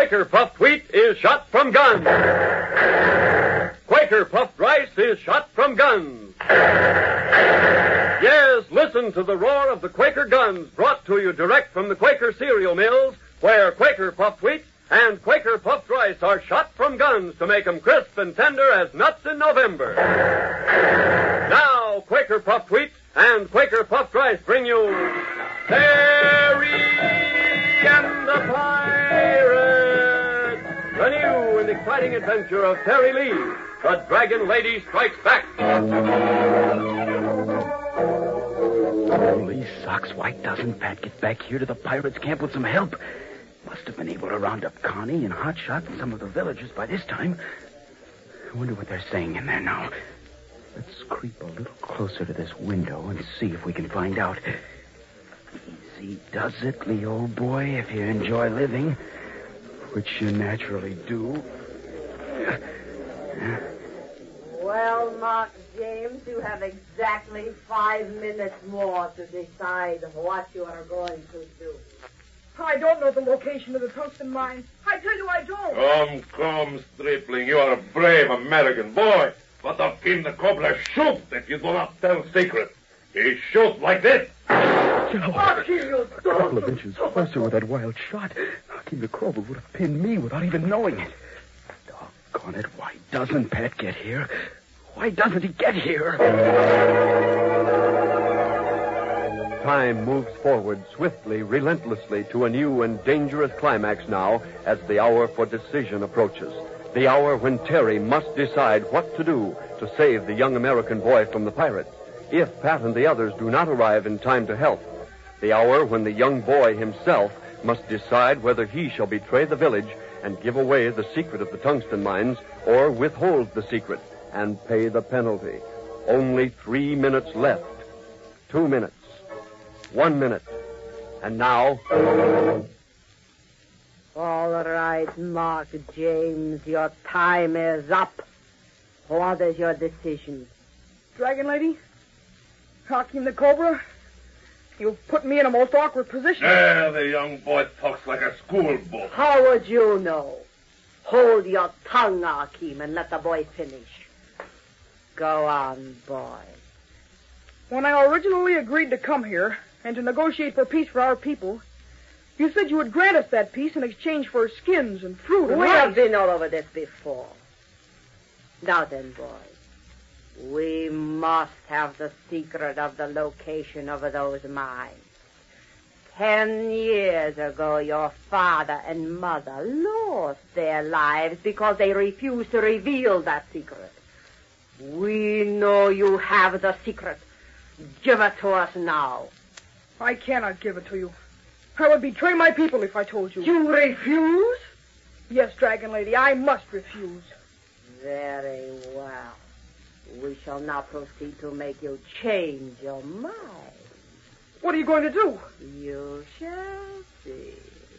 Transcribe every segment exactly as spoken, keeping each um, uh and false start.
Quaker puffed wheat is shot from guns. Quaker puffed rice is shot from guns. Yes, listen to the roar of the Quaker guns brought to you direct from the Quaker cereal mills, where Quaker puffed wheat and Quaker puffed rice are shot from guns to make them crisp and tender as nuts in November. Now, Quaker puffed wheat and Quaker puffed rice bring you Terry and the Pirates, the new and exciting adventure of Terry Lee, the Dragon Lady Strikes Back. Holy socks, why doesn't Pat get back here to the pirates' camp with some help? Must have been able to round up Connie and Hotshot and some of the villagers by this time. I wonder what they're saying in there now. Let's creep a little closer to this window and see if we can find out. Easy does it, Lee, old boy, if you enjoy living, which you naturally do. Well, Mark James, you have exactly five minutes more to decide what you are going to do. I don't know the location of the tungsten mine. I tell you I don't. Come, come, stripling. You are a brave American boy. But the King the Cobbler shoots if you do not tell secrets. He shoots like this. I'll kill you. A couple of inches closer with that wild shot. King the Cobbler would have pinned me without even knowing it. Doggone it, why doesn't Pat get here? Why doesn't he get here? Time moves forward swiftly, relentlessly to a new and dangerous climax now as the hour for decision approaches. The hour when Terry must decide what to do to save the young American boy from the pirates, if Pat and the others do not arrive in time to help. The hour when the young boy himself must decide whether he shall betray the village and give away the secret of the tungsten mines or withhold the secret and pay the penalty. Only three minutes left. Two minutes. One minute. And now... All right, Mark James, your time is up. What is your decision? Dragon Lady? Hakim the Cobra? You've put me in a most awkward position. There, the young boy talks like a schoolboy. How would you know? Hold your tongue, Hakim, and let the boy finish. Go on, boy. When I originally agreed to come here and to negotiate for peace for our people, you said you would grant us that peace in exchange for skins and fruit and We rice. have been all over this before. Now then, boy, we must have the secret of the location of those mines. Ten years ago, your father and mother lost their lives because they refused to reveal that secret. We know you have the secret. Give it to us now. I cannot give it to you. I would betray my people if I told you. You refuse? Yes, Dragon Lady, I must refuse. Very well. We shall now proceed to make you change your mind. What are you going to do? You shall see.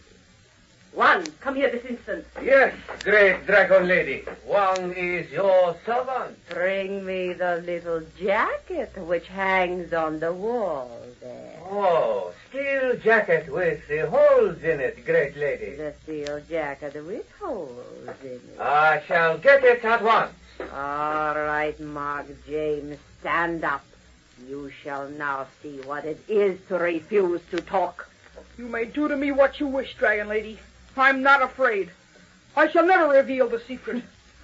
One, come here this instant. Yes, great Dragon Lady. One is your servant. Bring me the little jacket which hangs on the wall there. Oh, steel jacket with the holes in it, great lady. The steel jacket with holes in it. I shall get it at once. All right, Mark James, stand up. You shall now see what it is to refuse to talk. You may do to me what you wish, Dragon Lady. I'm not afraid. I shall never reveal the secret.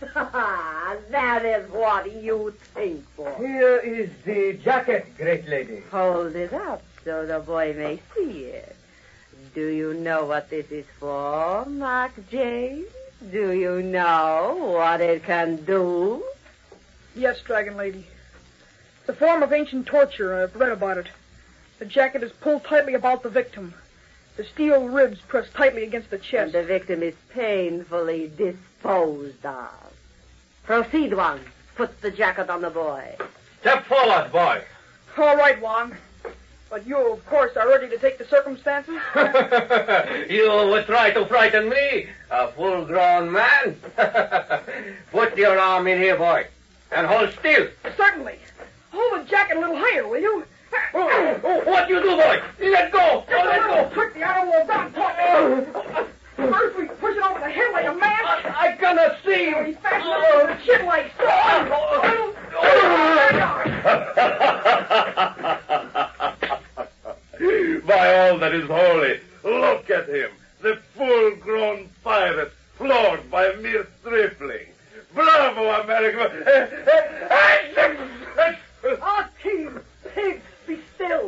That is what you think for. Here is the jacket, great lady. Hold it up so the boy may see it. Do you know what this is for, Mark James? Do you know what it can do? Yes, Dragon Lady. It's a form of ancient torture. I've read about it. The jacket is pulled tightly about the victim. The steel ribs pressed tightly against the chest. And the victim is painfully disposed of. Proceed, Wang. Put the jacket on the boy. Step forward, boy. All right, Wang. But you, of course, are ready to take the circumstances? You would try to frighten me, a full-grown man. Put your arm in here, boy, and hold still. Certainly. Hold the jacket a little higher, will you? Oh, oh, what you do, boy? Let go. Just Oh, a let little go. quick, the arrow will down. First we push it over the head He fashioned oh. the chin like so. By all that is holy, look at him. The full-grown pirate, floored by a mere stripling. Bravo, America! Oh, team, pigs, be still.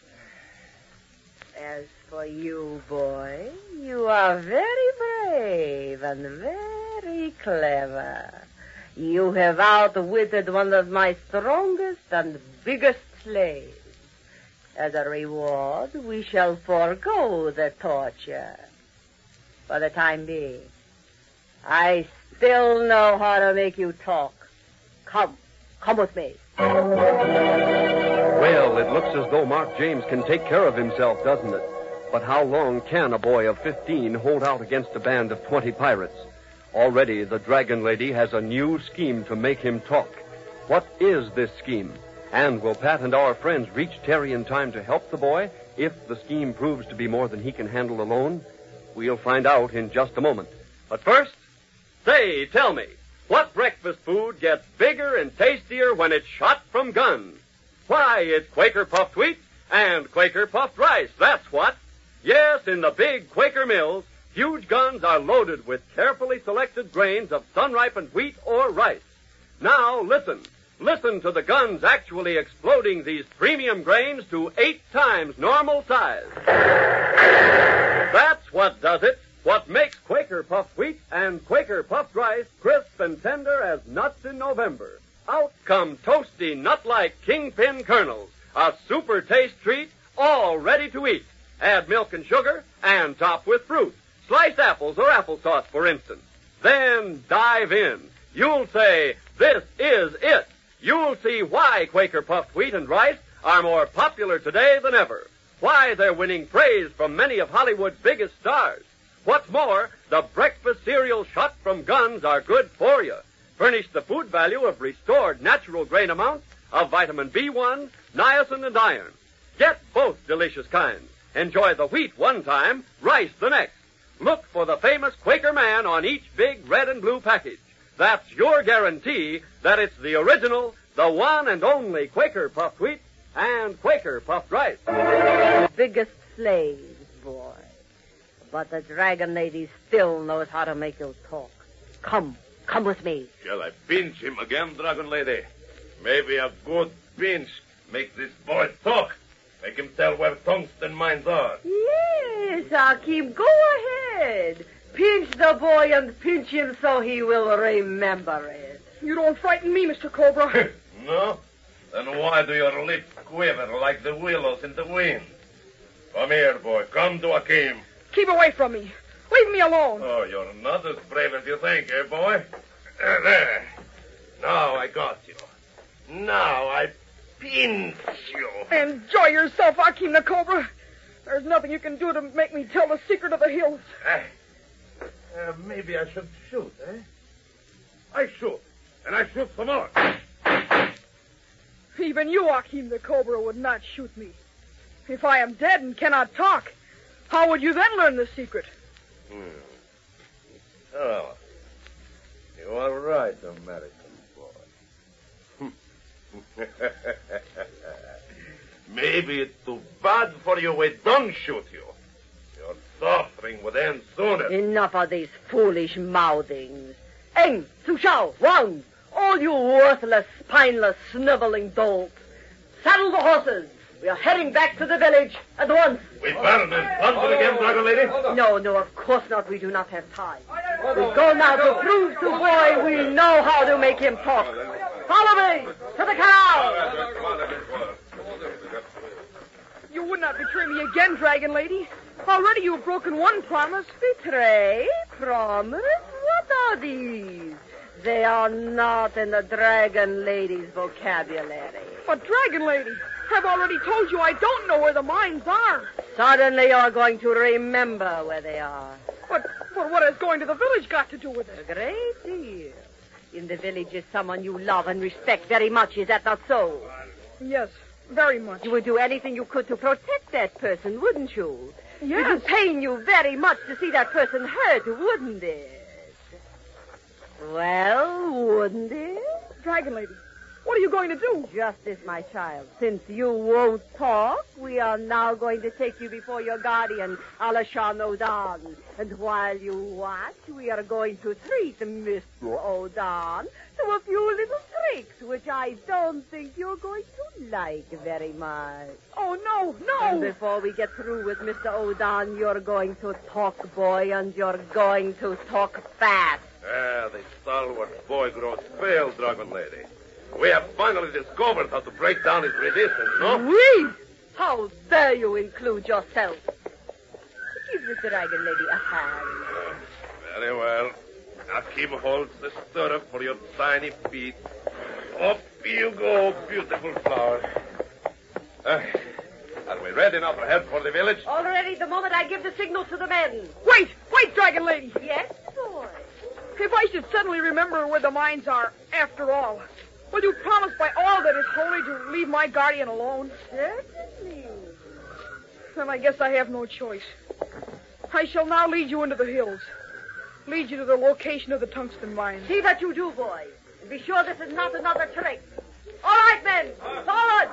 As for you, boy, you are very brave and very clever. You have outwitted one of my strongest and biggest slaves. As a reward, we shall forego the torture. For the time being, I still know how to make you talk. Come, come with me. Well, it looks as though Mark James can take care of himself, doesn't it? But how long can a boy of fifteen hold out against a band of twenty pirates? Already the Dragon Lady has a new scheme to make him talk. What is this scheme? And will Pat and our friends reach Terry in time to help the boy if the scheme proves to be more than he can handle alone? We'll find out in just a moment. But first, say, tell me, what breakfast food gets bigger and tastier when it's shot from guns? Why, it's Quaker puffed wheat and Quaker puffed rice, that's what. Yes, in the big Quaker mills, huge guns are loaded with carefully selected grains of sun-ripened wheat or rice. Now, listen. Listen to the guns actually exploding these premium grains to eight times normal size. That's what does it. What makes Quaker puffed wheat and Quaker puffed rice crisp and tender as nuts in November. Out come toasty, nut-like kingpin kernels, a super taste treat, all ready to eat. Add milk and sugar and top with fruit. Sliced apples or applesauce, for instance. Then dive in. You'll say, this is it. You'll see why Quaker puffed wheat and rice are more popular today than ever. Why they're winning praise from many of Hollywood's biggest stars. What's more, the breakfast cereal shot from guns are good for you. Furnish the food value of restored natural grain amounts of vitamin B one, niacin, and iron. Get both delicious kinds. Enjoy the wheat one time, rice the next. Look for the famous Quaker man on each big red and blue package. That's your guarantee that it's the original, the one and only Quaker puffed wheat and Quaker puffed rice. The biggest slaves, boy. But the Dragon Lady still knows how to make you talk. Come, come with me. Shall I pinch him again, Dragon Lady? Maybe a good pinch make this boy talk. Make him tell where tungsten mines are. Yes, Akeem, go ahead. Pinch the boy and pinch him so he will remember it. You don't frighten me, Mister Cobra. No? Then why do your lips quiver like the willows in the wind? Come here, boy. Come to Akeem. Keep away from me. Leave me alone. Oh, you're not as brave as you think, eh, boy? Uh, there. Now I got you. Now I pinch you. Enjoy yourself, Akeem the Cobra. There's nothing you can do to make me tell the secret of the hills. Uh, uh, maybe I should shoot, eh? I shoot. And I shoot some more. Even you, Akeem the Cobra, would not shoot me. If I am dead and cannot talk, how would you then learn the secret? Hmm. Oh, you are right, American boy. Maybe it's too bad for you we don't shoot you. Your suffering would end sooner. Enough of these foolish mouthings. Eng, Su Shao, Wang, all you worthless, spineless, sniveling dolts. Saddle the horses. We are heading back to the village at once. We burn and thunder again, Dragon Lady? No, no, of course not. We do not have time. We go now to prove to boy we know how to make him talk. Follow me to the canal. You would not betray me again, Dragon Lady. Already you have broken one promise. Betray? Promise? What are these? They are not in the Dragon Lady's vocabulary. But, Dragon Lady, I've already told you I don't know where the mines are. Suddenly you're going to remember where they are. But, but what has going to the village got to do with A it? great deal. In the village is someone you love and respect very much. Is that not so? Yes, very much. You would do anything you could to protect that person, wouldn't you? Yes. It would pain you very much to see that person hurt, wouldn't it? Well, wouldn't it? Dragon Lady, what are you going to do? Justice, my child. Since you won't talk, we are now going to take you before your guardian, Alashan Odan. And while you watch, we are going to treat Mister Odan to a few little tricks, which I don't think you're going to like very much. Oh, no, And no. before we get through with Mister Odan, you're going to talk, boy, and you're going to talk fast. Ah, the stalwart boy grows pale, Dragon Lady. We have finally discovered how to break down his resistance, no? We? How dare you include yourself? Give the Dragon Lady a hand. Very well. Akim holds the stirrup for your tiny feet. Up you go, beautiful flower. Uh, are we ready now to head for the village? Already the moment I give the signal to the men. Wait, wait, Dragon Lady. Yes, boy. If I should suddenly remember where the mines are, after all, will you promise by all that is holy to leave my guardian alone? Certainly. Then I guess I have no choice. I shall now lead you into the hills. Lead you to the location of the tungsten mine. See that you do, boy. And be sure this is not another trick. All right, men. Forward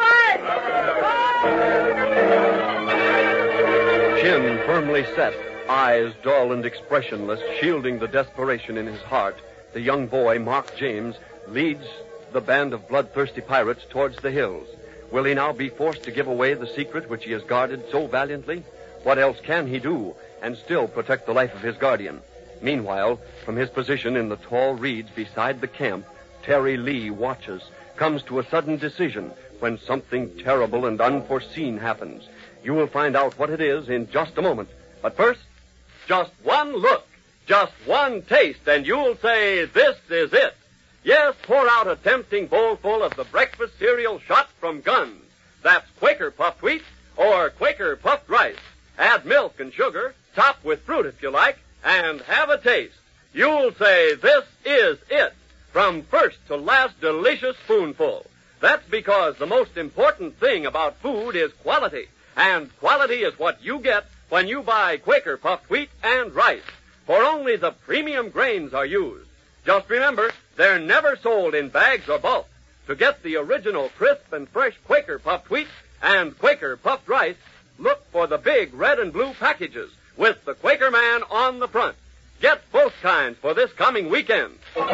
and away! Chin firmly set, eyes dull and expressionless, shielding the desperation in his heart, the young boy, Mark James, leads the band of bloodthirsty pirates towards the hills. Will he now be forced to give away the secret which he has guarded so valiantly? What else can he do and still protect the life of his guardian? Meanwhile, from his position in the tall reeds beside the camp, Terry Lee watches, comes to a sudden decision when something terrible and unforeseen happens. You will find out what it is in just a moment. But first, just one look, just one taste, and you'll say, this is it. Yes, pour out a tempting bowlful of the breakfast cereal shot from Guns. That's Quaker puffed wheat or Quaker puffed rice. Add milk and sugar, top with fruit if you like, and have a taste. You'll say, this is it. From first to last delicious spoonful. That's because the most important thing about food is quality. And quality is what you get when you buy Quaker puffed wheat and rice. For only the premium grains are used. Just remember, they're never sold in bags or bulk. To get the original crisp and fresh Quaker puffed wheat and Quaker puffed rice, look for the big red and blue packages with the Quaker Man on the front. Get both kinds for this coming weekend.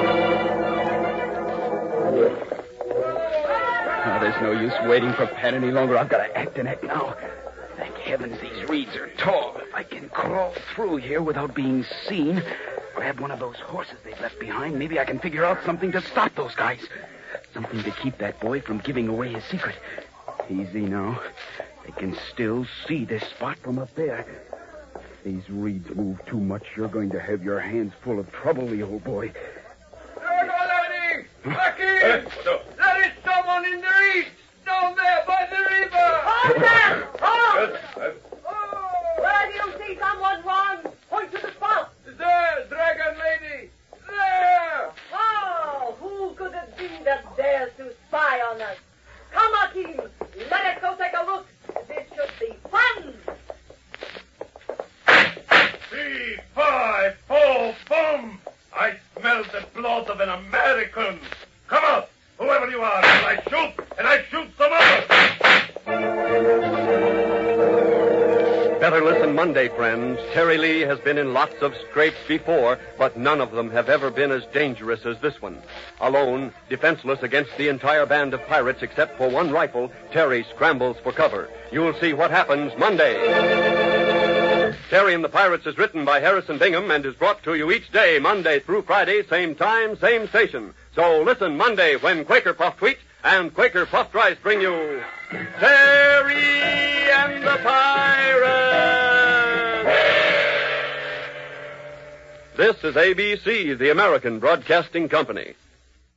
Now, there's no use waiting for Pat any longer. I've got to act and act now. Thank heavens these reeds are tall. If I can crawl through here without being seen, grab one of those horses they've left behind, maybe I can figure out something to stop those guys. Something to keep that boy from giving away his secret. Easy now. They can still see this spot from up there. If these reeds move too much, you're going to have your hands full of trouble, the old boy. Dragon Lady! Akim! There is someone in the reeds! Down there by the river! Hold there! Hold! Good. Where do you see someone, Juan? Point to the spot. There, Dragon Lady! There! Oh, who could it be that dares to spy on us? Come, Akim. Let us go take a look. This should be fun. Three, five, four, boom! I smell the blood of an American. Come out, whoever you are, and I shoot, and I shoot some others. Better listen Monday, friends. Terry Lee has been in lots of scrapes before, but none of them have ever been as dangerous as this one. Alone, defenseless against the entire band of pirates except for one rifle, Terry scrambles for cover. You'll see what happens Monday. Terry and the Pirates is written by Harrison Bingham and is brought to you each day, Monday through Friday, same time, same station. So listen Monday when Quaker Puffed Wheat and Quaker Puffed Rice bring you Terry and the Pirates. This is A B C, the American Broadcasting Company.